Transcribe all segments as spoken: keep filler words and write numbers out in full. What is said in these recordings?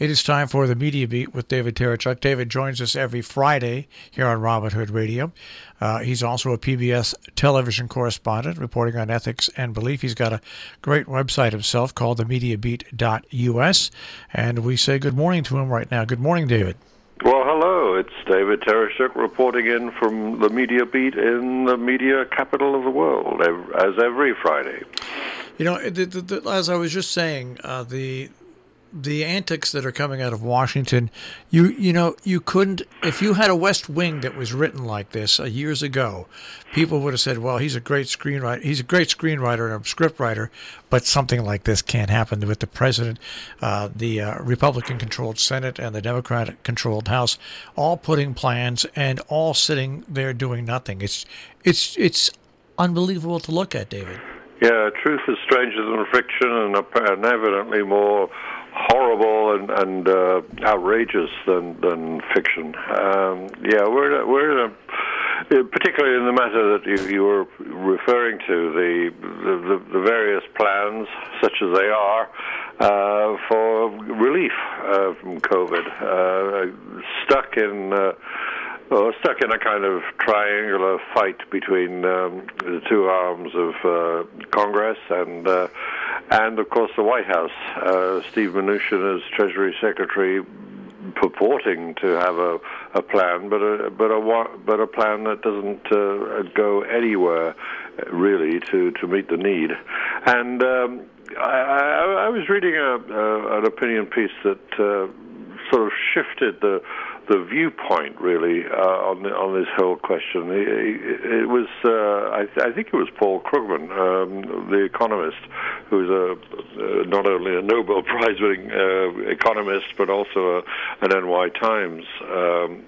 It is time for the Media Beat with David Terechuk. David joins us every Friday here on Robin Hood Radio. Uh, he's also a P B S television correspondent reporting on ethics and belief. He's got a great website himself called the media beat dot U S, and we say good morning to him right now. Good morning, David. Well, hello. It's David Terechuk reporting in from the Media Beat in the media capital of the world, as every Friday. You know, the, the, the, as I was just saying, uh, the the antics that are coming out of Washington, you you know, you couldn't, if you had a West Wing that was written like this uh, years ago, people would have said, well, he's a great screenwriter, he's a great screenwriter and a scriptwriter, but something like this can't happen with the president, uh, the uh, Republican-controlled Senate and the Democratic-controlled House, all putting plans and all sitting there doing nothing. It's it's it's unbelievable to look at, David. Yeah, truth is stranger than fiction, and, and evidently more horrible and, and uh, outrageous than than fiction. Um, yeah, we're we're in a, particularly in the matter that you, you were referring to, the, the the various plans, such as they are, uh, for relief uh, from COVID, uh, stuck in. Uh, Well, stuck in a kind of triangular fight between um, the two arms of uh, Congress and, uh, and of course, the White House. Uh, Steve Mnuchin, as Treasury Secretary, purporting to have a, a plan, but a but a but a plan that doesn't uh, go anywhere really to, to meet the need. And um, I, I, I was reading a, a, an opinion piece that uh, sort of shifted the. the viewpoint, really, uh, on the, on this whole question. It, it was, uh, I, I think it was Paul Krugman, um, the economist, who's a, uh, not only a Nobel Prize-winning uh, economist, but also a, an N Y Times um,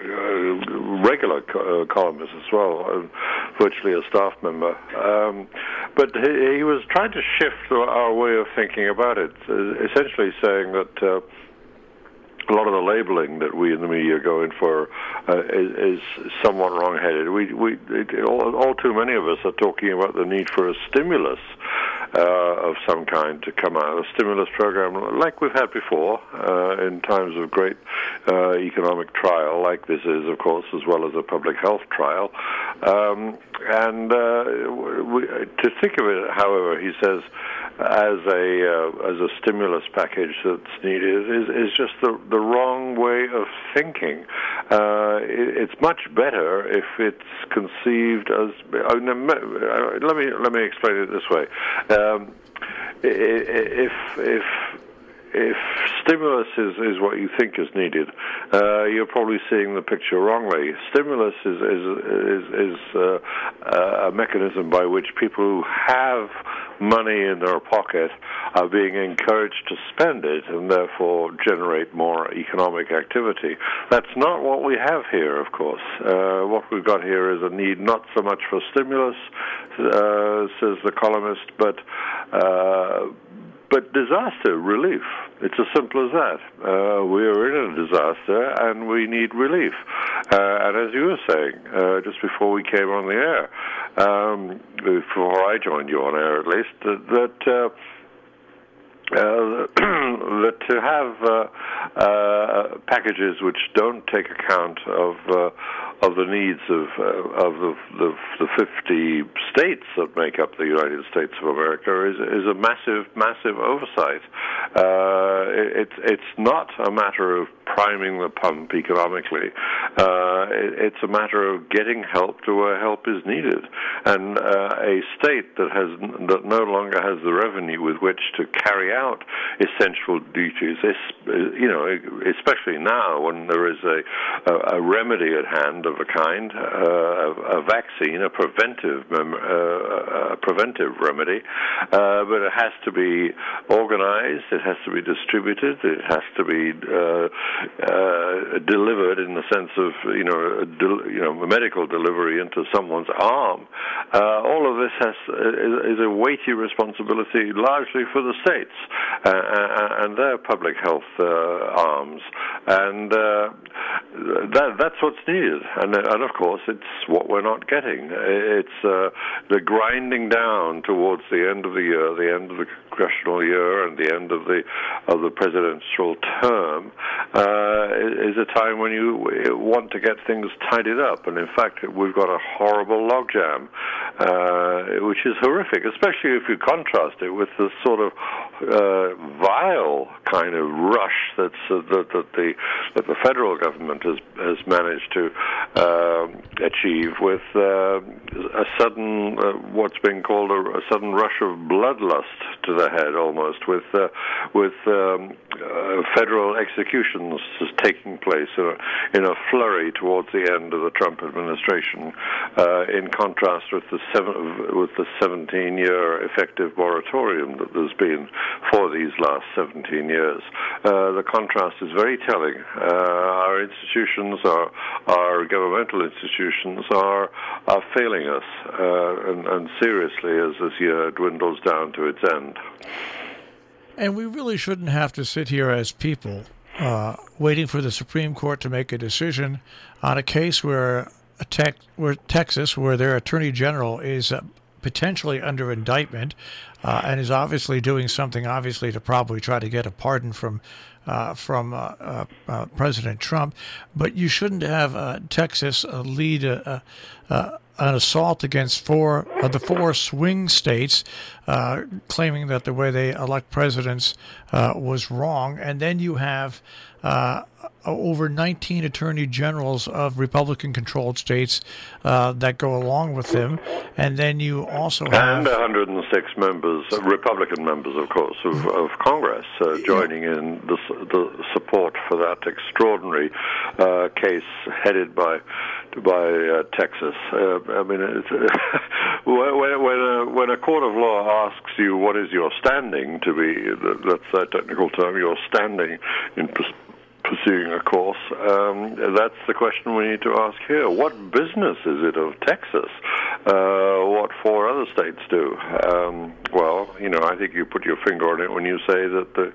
uh, regular co- uh, columnist as well, uh, virtually a staff member. Um, but he, he was trying to shift our way of thinking about it, essentially saying that uh, a lot of the labeling that we in the media are going for uh, is, is somewhat wrong-headed. We, we, it, all, all too many of us are talking about the need for a stimulus uh, of some kind to come out, a stimulus program like we've had before uh, in times of great uh, economic trial, like this is, of course, as well as a public health trial. Um, and uh, we, to think of it, however, he says, as a uh, as a stimulus package that's needed is, is just the the wrong way of thinking. Uh, it, it's much better if it's conceived as. Uh, let me let me explain it this way. Um, if if If stimulus is, is what you think is needed, uh, you're probably seeing the picture wrongly. Stimulus is is is, is uh, a mechanism by which people who have money in their pocket are being encouraged to spend it and therefore generate more economic activity. That's not what we have here, of course. Uh, what we've got here is a need not so much for stimulus, uh, says the columnist, but uh, But disaster relief. It's as simple as that. Uh, we are in a disaster and we need relief. Uh, and as you were saying, uh, just before we came on the air, um, before I joined you on air at least, that, that uh, Uh, that to have uh, uh, packages which don't take account of uh, of the needs of uh, of the, the the fifty states that make up the United States of America is is a massive massive oversight. Uh, it, it's it's not a matter of priming the pump economically. Uh, it, it's a matter of getting help to where help is needed, and uh, a state that has that no longer has the revenue with which to carry out essential duties, you know, especially now when there is a, a, a remedy at hand of a kind, uh, a vaccine, a preventive mem- uh, a preventive remedy, uh, but it has to be organized, it has to be distributed, it has to be uh, uh, delivered in the sense of, you know, know, a del- you know, a medical delivery into someone's arm. Uh, all of this has is, is a weighty responsibility, largely for the states uh, and their public health uh, arms, and uh, that that's what's needed. And, and of course, it's what we're not getting. It's uh, the grinding down towards the end of the year, the end of the congressional year, and the end of the of the presidential term uh, is a time when you want to get things tidied up. And in fact, we've got a horrible logjam, uh, which is horrific, especially if you contrast it with the sort of uh, vile kind of rush that's uh, that, that the that the federal government has has managed to uh, achieve with uh, a sudden uh, what's been called a, a sudden rush of bloodlust to the head, almost, with uh, with um, uh, federal executions taking place in a, in a flurry towards the end of the Trump administration, uh, in contrast with the seven, with the seventeen-year effective moratorium that there's been for these last seventeen years. Uh, the contrast is very telling. Uh, our institutions, our our governmental institutions, are are failing us, uh, and, and seriously as this year dwindles down to its end. And we really shouldn't have to sit here as people uh, waiting for the Supreme Court to make a decision on a case where a tech, where Texas, where their Attorney General is uh, potentially under indictment uh, and is obviously doing something, obviously, to probably try to get a pardon from uh, from uh, uh, uh, President Trump. But you shouldn't have uh, Texas uh, lead a, a, a an assault against four of the four swing states, uh, claiming that the way they elect presidents uh, was wrong. And then you have uh, over nineteen attorney generals of Republican-controlled states uh, that go along with him. And then you also have... And one hundred six members, uh, Republican members, of course, of, of Congress uh, joining in the, the support for that extraordinary uh, case headed by by uh, Texas. Uh, I mean, it's, when, when, a, when a court of law asks you what is your standing, to be, that's that technical term, your standing in pers- pursuing a course, um, that's the question we need to ask here. What business is it of Texas uh, what four other states do? Um, well, you know, I think you put your finger on it when you say that the,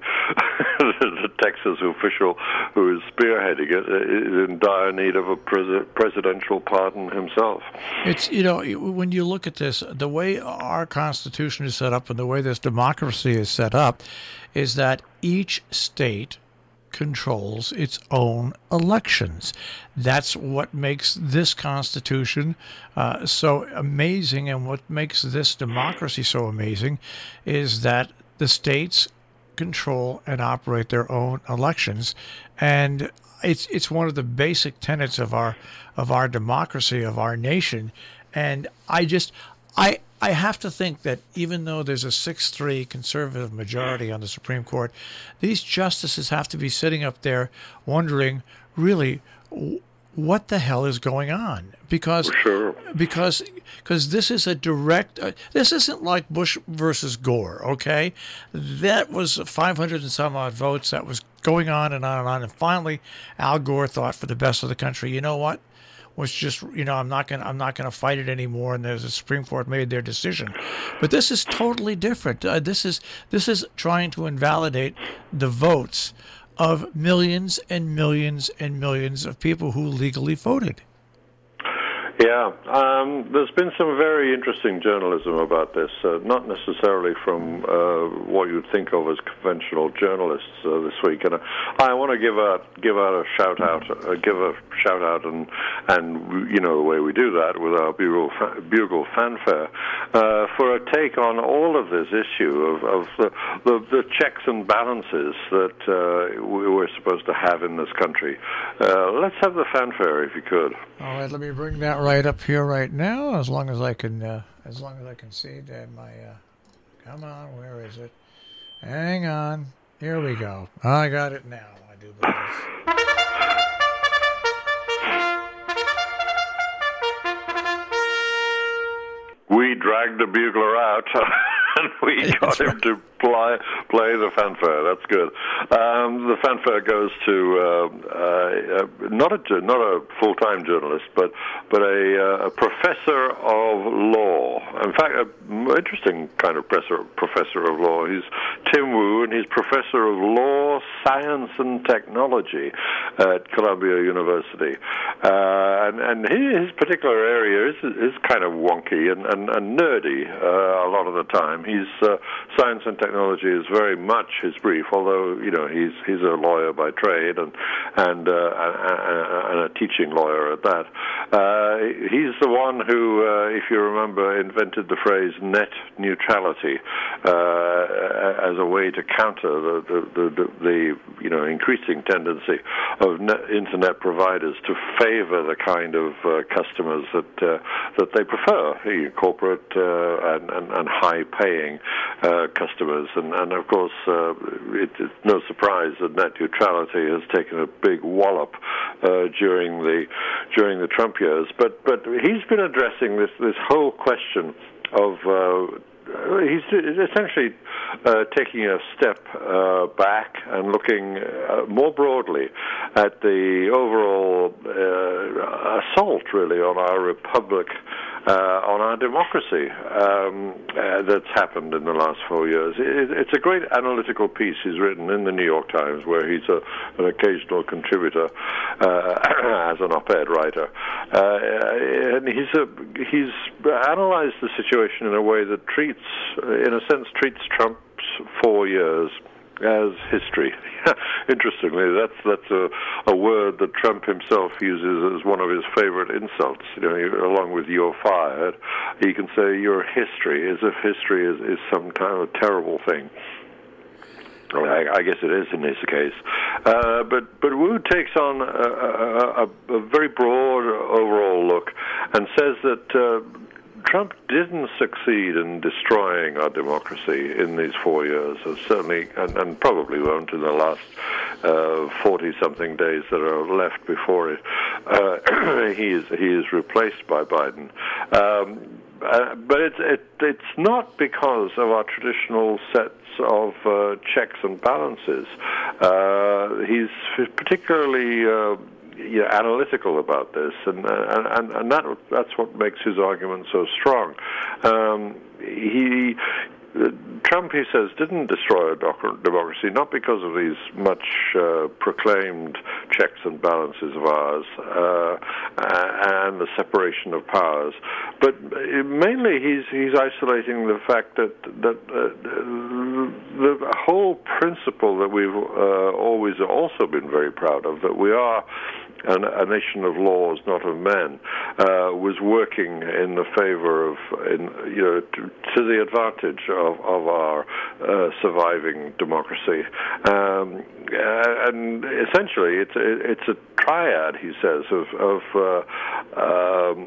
the Texas official who is spearheading it is in dire need of a pres- presidential pardon himself. It's, you know, when you look at this, the way our Constitution is set up and the way this democracy is set up is that each state controls its own elections. That's what makes this Constitution uh, so amazing, and what makes this democracy so amazing is that the states control and operate their own elections, and it's it's one of the basic tenets of our of our democracy, of our nation. And I just I I have to think that even though there's a six three conservative majority on the Supreme Court, these justices have to be sitting up there wondering, really, what the hell is going on? Because sure. because because this is a direct. Uh, this isn't like Bush versus Gore. Okay, that was five hundred and some odd votes. That was going on and on and on, and finally, Al Gore thought, for the best of the country, you know what? Was just, you know, I'm not gonna I'm not gonna fight it anymore, and there's a Supreme Court made their decision. But this is totally different. Uh, this is this is trying to invalidate the votes of millions and millions and millions of people who legally voted. Yeah, um, there's been some very interesting journalism about this, uh, not necessarily from uh, what you'd think of as conventional journalists uh, this week. And uh, I want to give a give out a shout out, uh, give a shout out, and and you know the way we do that with our bugle fa- bugle fanfare uh, for a take on all of this issue of, of the, the the checks and balances that uh, we're supposed to have in this country. Uh, let's have the fanfare, if you could. All right, let me bring that right up here right now, as long as I can, uh, as long as I can see that my, uh, come on, where is it? Hang on, here we go. I got it now, I do believe. We dragged the bugler out, and we That's got him right. to play, play the fanfare. That's good. Um, the fanfare goes to uh, uh, not a not a full-time journalist, but but a, uh, a professor of law. In fact, an interesting kind of professor professor of law. He's Tim Wu, and he's professor of law, science, and technology at Columbia University. Uh, and and his particular area is is kind of wonky and and, and nerdy uh, a lot of the time. He's uh, science and technology is very much his brief, although you know he's he's a lawyer by trade and and uh, and a teaching lawyer at that. Uh, he's the one who, uh, if you remember, invented the phrase net neutrality uh, as a way to counter the the, the the the you know increasing tendency of net internet providers to favor the kind of uh, customers that uh, that they prefer, corporate uh, and, and, and high-paying uh, customers. And, and of course, uh, it, it's no surprise that net neutrality has taken a big wallop uh, during the during the Trump years. But but he's been addressing this this whole question of. Uh, He's essentially uh, taking a step uh, back and looking uh, more broadly at the overall uh, assault, really, on our republic, uh, on our democracy um, uh, that's happened in the last four years. It, it's a great analytical piece he's written in the New York Times, where he's a, an occasional contributor uh, as an op-ed writer, uh, and he's a, he's analyzed the situation in a way that treats. in a sense, treats Trump's four years as history. Interestingly, that's that's a, a word that Trump himself uses as one of his favorite insults. You know, along with "you're fired," he can say "you're history," as if history is, is some kind of terrible thing. I, I guess it is in this case. Uh, but but Wu takes on a, a, a very broad overall look and says that uh, Trump didn't succeed in destroying our democracy in these four years, and certainly, and, and probably won't in the last forty-something uh, days that are left before it. Uh, he is he is replaced by Biden. Um, uh, but it's it, it's not because of our traditional sets of uh, checks and balances. Uh, he's particularly uh, Yeah, analytical about this, and and and that that's what makes his argument so strong. Um, he. Trump, he says, didn't destroy democracy, not because of these much uh, proclaimed checks and balances of ours uh, and the separation of powers, but mainly he's he's isolating the fact that that uh, the whole principle that we've uh, always also been very proud of, that we are a, a nation of laws, not of men, uh, was working in the favor of, in, you know, to, to the advantage of, of our uh, surviving democracy. Um, and essentially, it's a, it's a triad, he says, of of uh, um,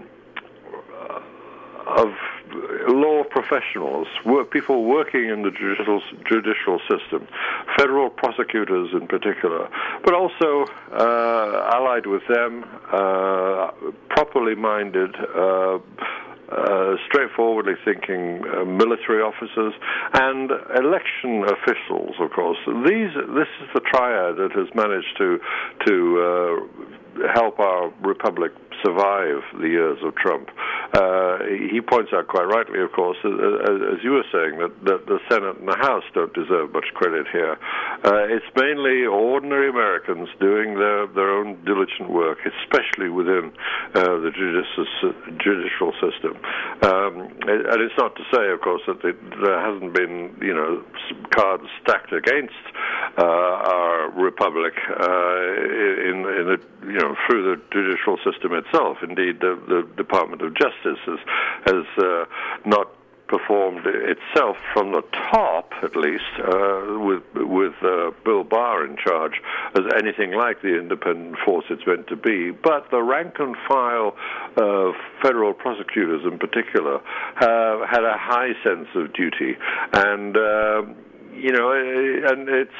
of law professionals, work, people working in the judicial judicial system, federal prosecutors in particular, but also uh, allied with them, uh, properly minded, uh, Uh, straightforwardly thinking uh, military officers and election officials, of course. These, this is the triad that has managed to to uh, help our republic survive the years of Trump. Uh, he points out quite rightly, of course, as, as you were saying, that, that the Senate and the House don't deserve much credit here. Uh, it's mainly ordinary Americans doing their, their own diligent work, especially within uh, the judicial, judicial system. Um, and it's not to say, of course, that it, there hasn't been, you know, cards stacked against uh, our republic uh, in, in the, you know, through the judicial system itself. Indeed, the, the Department of Justice has, has uh, not performed itself from the top, at least, uh, with with uh, Bill Barr in charge, as anything like the independent force it's meant to be. But the rank and file uh, federal prosecutors, in particular, have had a high sense of duty, and Uh, you know, and it's,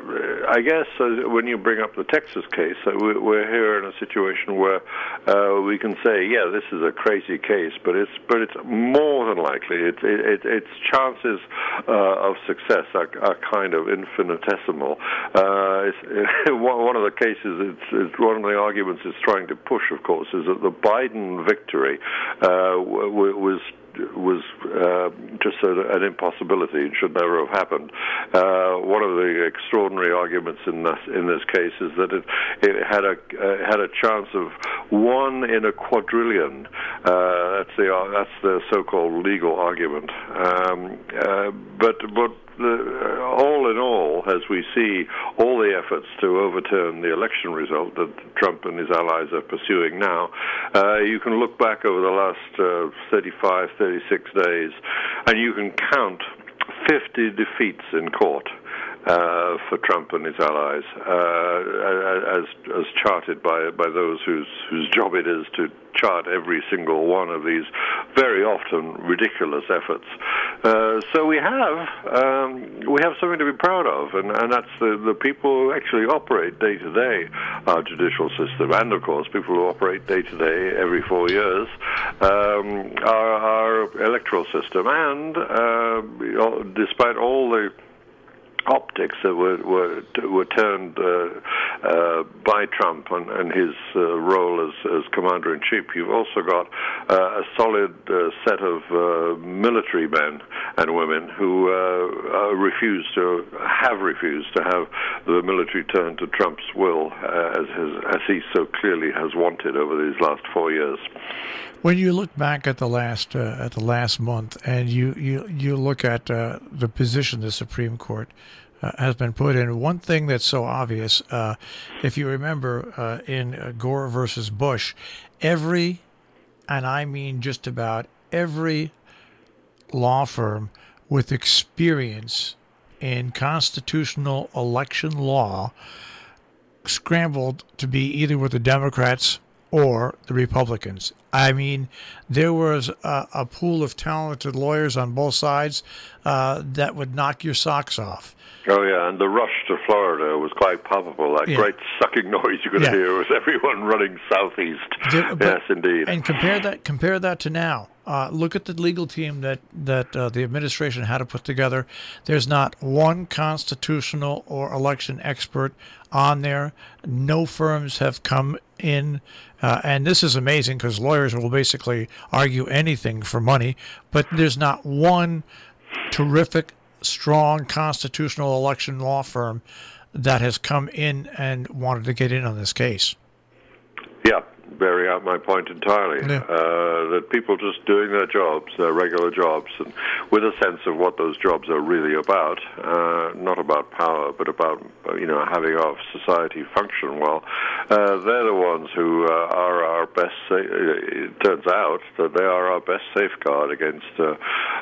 I guess, uh, when you bring up the Texas case, uh, we're here in a situation where uh, we can say, yeah, this is a crazy case, but it's but it's more than likely. It, it, its chances uh, of success are, are kind of infinitesimal. Uh, it's, one of the cases, it's, it's one of the arguments it's trying to push, of course, is that the Biden victory uh, w- was. was uh, just a, an impossibility. It should never have happened. Uh, one of the extraordinary arguments in this in this case is that it, it had a uh, had a chance of one in a quadrillion. Uh, that's the uh, that's the so-called legal argument. Um, uh, but but. The, uh, all in all, as we see all the efforts to overturn the election result that Trump and his allies are pursuing now, uh, you can look back over the last uh, thirty-five, thirty-six days, and you can count fifty defeats in court uh, for Trump and his allies, uh, as as charted by by those whose whose job it is to chart every single one of these very often ridiculous efforts. Uh, so we have um, we have something to be proud of, and, and that's the, the people who actually operate day to day our judicial system, and of course people who operate day to day every four years um, our, our electoral system. And uh, despite all the optics that were were, were turned uh, uh, by Trump and, and his uh, role as, as commander-in-chief, you've also got uh, a solid uh, set of uh, military men and women who uh, uh, refuse to, have refused to have the military turn to Trump's will, uh, as, his, as he so clearly has wanted over these last four years. When you look back at the last uh, at the last month, and you you, you look at uh, the position the Supreme Court uh, has been put in, one thing that's so obvious, uh, if you remember uh, in uh, Gore versus Bush, every, and I mean just about every law firm with experience in constitutional election law scrambled to be either with the Democrats or the Republicans. I mean, there was a, a pool of talented lawyers on both sides uh, that would knock your socks off. Oh, yeah, and the rush to Florida was quite palpable. That yeah. great sucking noise you could yeah. hear was everyone running southeast. The, but, yes, indeed. And compare that compare that to now. Uh, look at the legal team that, that uh, the administration had to put together. There's not one constitutional or election expert on there. No firms have come in. Uh, and this is amazing because lawyers will basically argue anything for money. But there's not one terrific, strong constitutional election law firm that has come in and wanted to get in on this case. Yeah. Bearing out my point entirely, yeah. uh, that people just doing their jobs, their regular jobs, and with a sense of what those jobs are really about, uh, not about power, but about, you know, having our society function well, uh, they're the ones who uh, are our best, sa- it turns out that they are our best safeguard against, uh,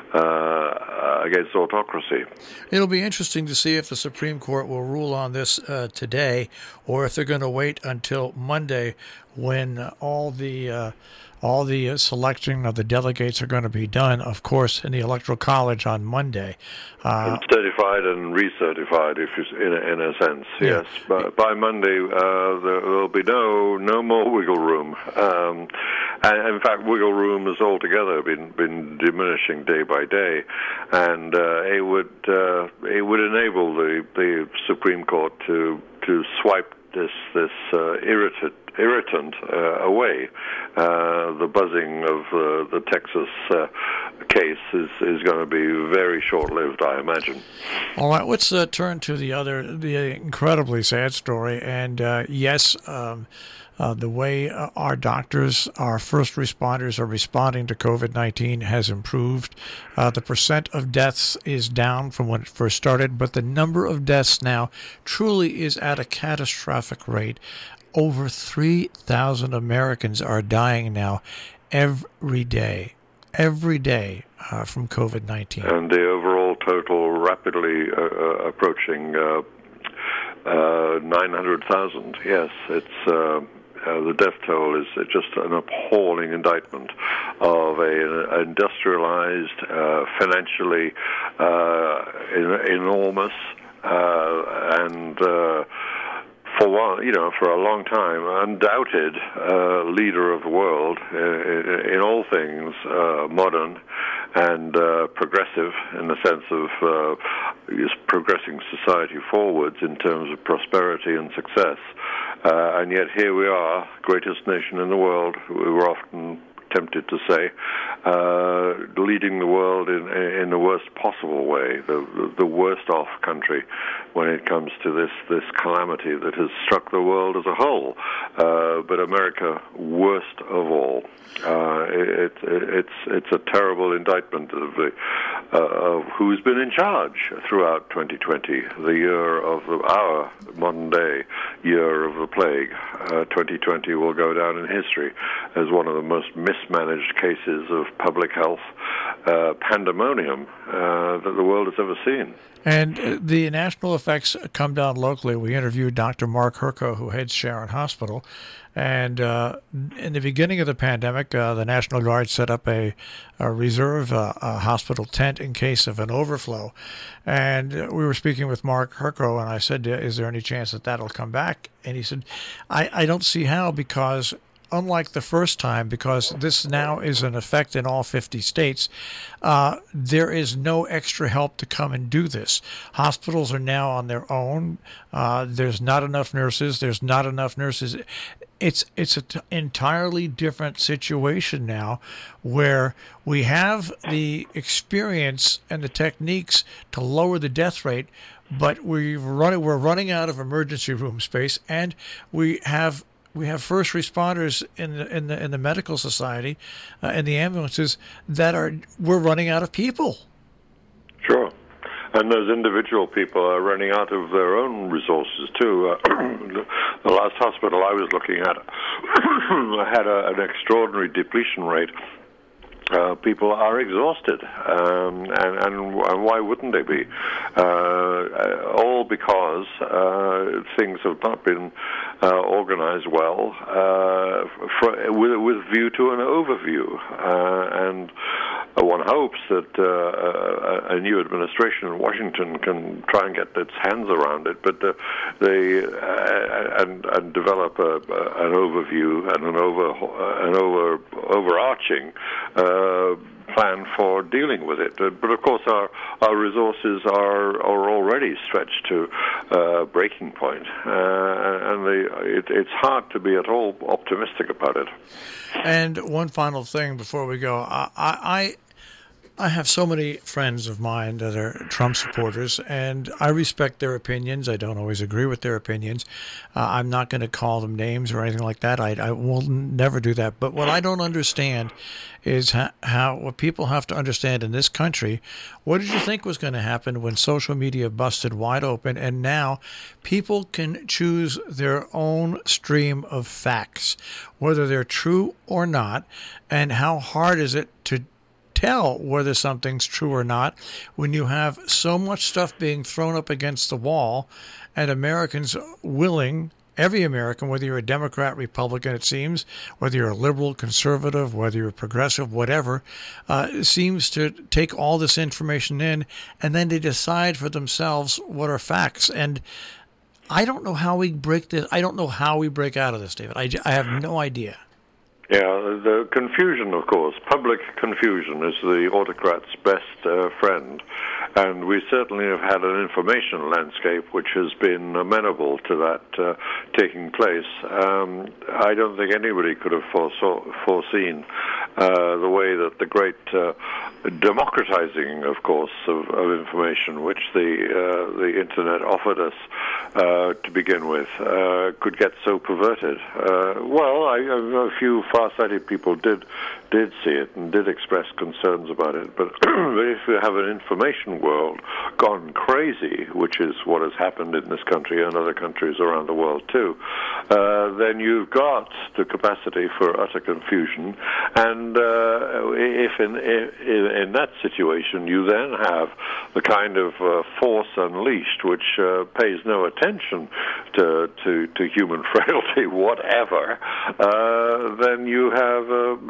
uh, against autocracy. It'll be interesting to see if the Supreme Court will rule on this uh, today, or if they're going to wait until Monday, when uh, all the uh, all the uh, selection of the delegates are going to be done, of course, in the Electoral College on Monday. Uh, certified and recertified, if you, in a, in a sense, yeah. yes. But by Monday, uh, there will be no no more wiggle room. Um, and in fact, wiggle room has altogether been been diminishing day by day, and uh, it would uh, it would enable the the Supreme Court to to swipe this this uh, irritant. irritant uh, away. Uh, the buzzing of uh, the Texas uh, case is, is going to be very short-lived, I imagine. All right, let's uh, turn to the other, the incredibly sad story. And uh, yes, um, uh, the way uh, our doctors, our first responders are responding to COVID nineteen has improved. Uh, the percent of deaths is down from when it first started, but the number of deaths now truly is at a catastrophic rate. Over three thousand Americans are dying now every day, every day uh, from COVID nineteen. And the overall total rapidly uh, uh, approaching uh, uh, nine hundred thousand. Yes, it's uh, uh, the death toll is just an appalling indictment of a, an industrial industrialized, uh, financially uh, en- enormous, uh, and uh, for one, you know, for a long time, undoubted uh, leader of the world uh, in all things uh, modern and uh, progressive, in the sense of uh, is progressing society forwards in terms of prosperity and success. Uh, and yet here we are, greatest nation in the world. We were often tempted to say, uh, leading the world in in the worst possible way, the the worst off country when it comes to this this calamity that has struck the world as a whole, uh, but America worst of all. Uh, it, it, it's it's a terrible indictment of the uh, of who's been in charge throughout twenty twenty, the year of the, our modern day year of the plague. Uh, twenty twenty will go down in history as one of the most mismanaged cases of public health uh, pandemonium uh, that the world has ever seen. And uh, the national effects come down locally. We interviewed Doctor Mark Herco, who heads Sharon Hospital. And uh, in the beginning of the pandemic, uh, the National Guard set up a, a reserve uh, a hospital tent in case of an overflow. And uh, we were speaking with Mark Herco, and I said, is there any chance that that'll come back? And he said, I, I don't see how, because unlike the first time, because this now is in effect in all fifty states, uh, there is no extra help to come and do this. Hospitals are now on their own. Uh, there's not enough nurses. There's not enough nurses. It's it's an t- entirely different situation now, where we have the experience and the techniques to lower the death rate, but we've run, we're running out of emergency room space, and we have We have first responders in the in the in the medical society, uh, in the ambulances, that are we're running out of people. Sure, and those individual people are running out of their own resources too. Uh, the last hospital I was looking at had a, an extraordinary depletion rate. Uh, people are exhausted, um, and, and, and why wouldn't they be? Uh, all because uh, things have not been uh, organized well, uh, for, with, with view to an overview. Uh, and one hopes that uh, a, a new administration in Washington can try and get its hands around it, but uh, they uh, and, and develop a, an overview and an over an over overarching Uh, plan for dealing with it. Uh, but of course our our resources are are already stretched to uh, breaking point, uh, and they, it, it's hard to be at all optimistic about it. And one final thing before we go, I I, I have so many friends of mine that are Trump supporters, and I respect their opinions. I don't always agree with their opinions. Uh, I'm not going to call them names or anything like that. I, I will never do that. But what I don't understand is how, how what people have to understand in this country. What did you think was going to happen when social media busted wide open, and now people can choose their own stream of facts, whether they're true or not, and how hard is it to tell whether something's true or not when you have so much stuff being thrown up against the wall, and Americans willing, every American, whether you're a Democrat, Republican, it seems, whether you're a liberal, conservative, whether you're progressive, whatever, uh, seems to take all this information in, and then they decide for themselves what are facts. And I don't know how we break this. I don't know how we break out of this, David. I, I have no idea. Yeah, the confusion, of course, public confusion is the autocrat's best uh, friend. And we certainly have had an information landscape which has been amenable to that uh, taking place. Um, I don't think anybody could have foresaw, foreseen uh, the way that the great uh, democratizing, of course, of, of information, which the uh, the internet offered us uh, to begin with, uh, could get so perverted. Uh, well, I, a few far-sighted people did did see it and did express concerns about it. But if you have an information world gone crazy, which is what has happened in this country and other countries around the world too, uh, then you've got the capacity for utter confusion. And uh, if in, in in that situation you then have the kind of uh, force unleashed which uh, pays no attention to to, to human frailty whatever, uh, then you have a, a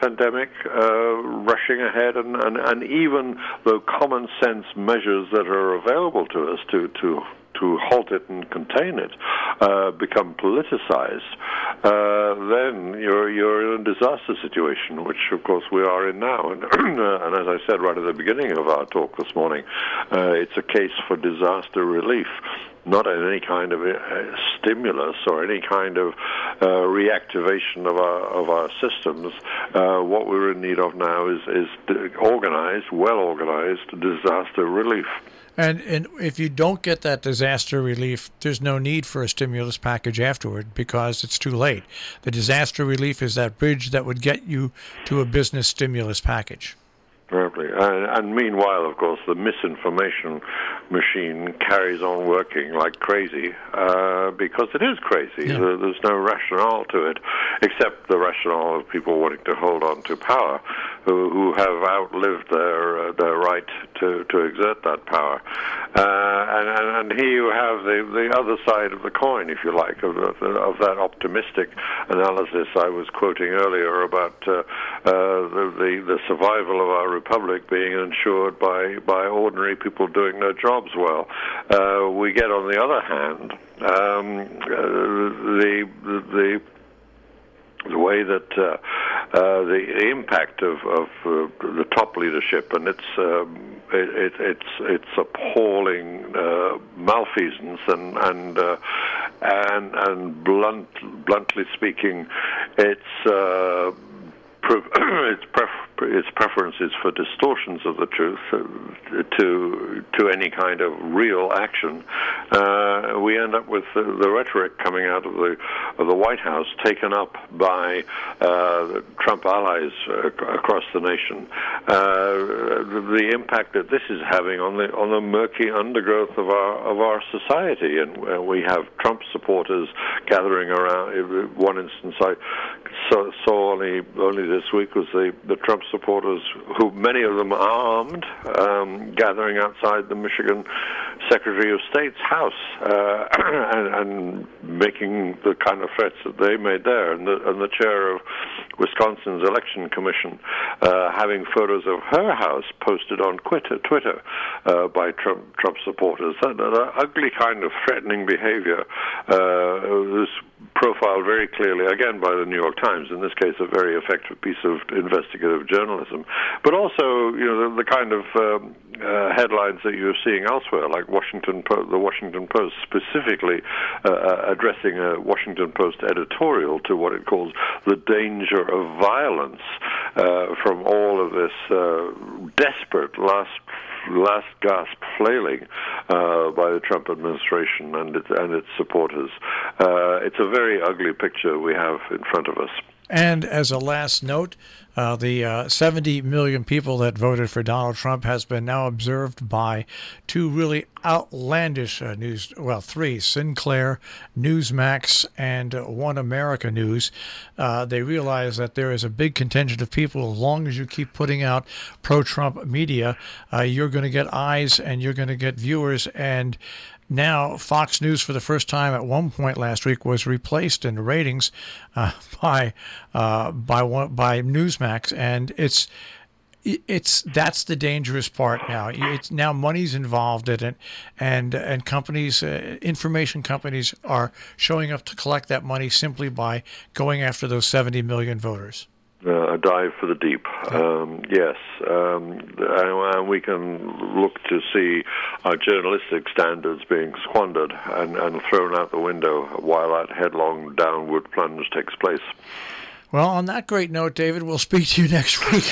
pandemic uh, rushing ahead, and, and, and even the common sense measures that are available to us to, to to halt it and contain it uh, become politicized, uh, then you're you're in a disaster situation, which of course we are in now. And, and as I said right at the beginning of our talk this morning, uh, it's a case for disaster relief, not any kind of uh, stimulus or any kind of uh, reactivation of our of our systems. Uh, what we're in need of now is is organized, well organized disaster relief. And, and if you don't get that disaster relief, there's no need for a stimulus package afterward because it's too late. The disaster relief is that bridge that would get you to a business stimulus package. Perfectly. And, and meanwhile, of course, the misinformation machine carries on working like crazy uh, because it is crazy. Yeah. There, there's no rationale to it, except the rationale of people wanting to hold on to power, who, who have outlived their uh, their right to, to exert that power. Uh, and, and, and here you have the, the other side of the coin, if you like, of, of, of that optimistic analysis I was quoting earlier about uh, uh, the, the, the survival of our republic being ensured by, by ordinary people doing their jobs well. Uh, we get, on the other hand, um, uh, the the the way that uh, uh, the, the impact of, of uh, the top leadership and its um, it, it, it's it's appalling uh, malfeasance and and uh, and and blunt, bluntly speaking, it's. Uh, its, pref- its preferences for distortions of the truth uh, to to any kind of real action, uh, we end up with the, the rhetoric coming out of the of the White House taken up by uh, the Trump allies uh, across the nation. Uh, the, the impact that this is having on the on the murky undergrowth of our of our society, and uh, we have Trump supporters gathering around. One instance I saw, saw only only this week was the, the Trump supporters, who many of them armed, um, gathering outside the Michigan Secretary of State's house uh, and, and making the kind of threats that they made there. And the, and the chair of Wisconsin's election commission uh, having photos of her house posted on Twitter, Twitter uh, by Trump, Trump supporters. That, that ugly kind of threatening behavior uh, was profiled very clearly, again, by the New York Times, in this case a very effective piece of investigative journalism, but also, you know, the, the kind of um, uh, headlines that you're seeing elsewhere, like Washington po- the Washington Post specifically uh, addressing a Washington Post editorial to what it calls the danger of violence uh, from all of this uh, desperate last last gasp flailing uh, by the Trump administration and its, and its supporters. Uh, it's a very ugly picture we have in front of us. And as a last note, uh, the uh, seventy million people that voted for Donald Trump has been now observed by two really outlandish uh, news, well, three, Sinclair, Newsmax, and uh, One America News. Uh, they realize that there is a big contingent of people, as long as you keep putting out pro-Trump media, uh, you're going to get eyes and you're going to get viewers. And now, Fox News, for the first time at one point last week, was replaced in the ratings uh, by uh, by one, by Newsmax, and it's it's that's the dangerous part now. It's now money's involved in it, and and companies, uh, information companies, are showing up to collect that money simply by going after those seventy million voters. Uh, a dive for the deep. Um, yes, um, and, and we can look to see our journalistic standards being squandered and, and thrown out the window while that headlong downward plunge takes place. Well, on that great note, David, we'll speak to you next week.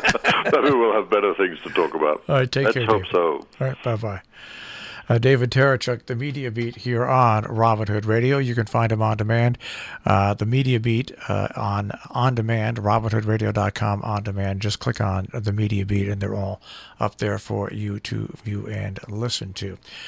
Maybe we'll have better things to talk about. All right, take Let's care, hope David. so. All right, bye-bye. Uh, David Terechuk, the Media Beat here on Robin Hood Radio. You can find him on demand. Uh, the Media Beat uh, on on demand, robin hood radio dot com on demand. Just click on the Media Beat, and they're all up there for you to view and listen to.